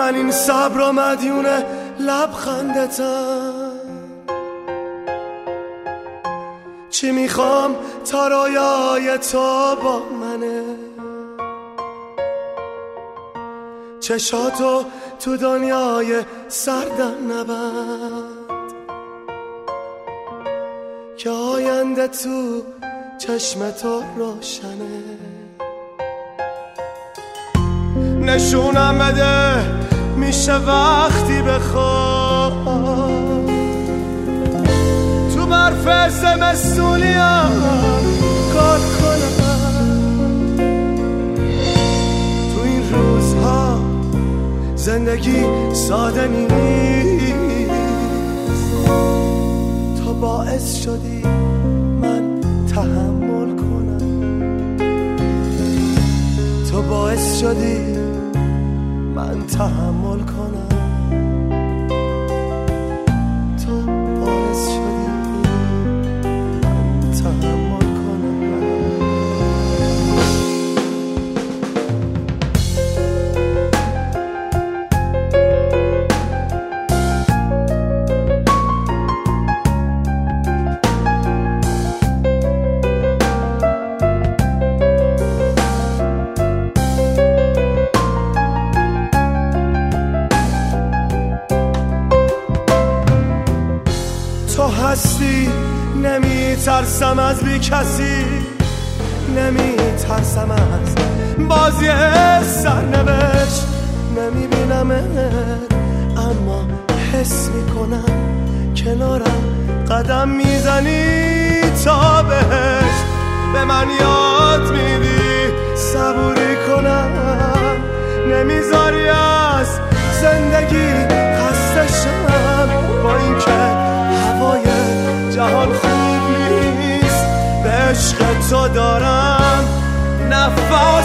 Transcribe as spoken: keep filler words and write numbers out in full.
من این صبر و مدیون لبخندتم. چی میخوام تا رویای تو با منه، چشاتو تو دنیای سردم نبند که آینده تو چشم تو روشنه. نشونم بده میشه وقتی بخوام تو برف زمستونیم کار کنم. تو این روزها زندگی ساده نیست، تو باعث شدی من تحمل کنم، تو باعث شدی من تحمل کنم، تو باعث شدی من تحمل کنم. تو هستی نمی ترسم از بی کسی، نمی ترسم از بازی سرنوشت. نمی بینمت اما حس میکنم کنارم قدم میزنی تا بهش. به من یاد میدی صبوری کنم، نمیذاری از زندگی خسته شم. با این که هوای جهان خوب نیست، به عشق تو دارم نفس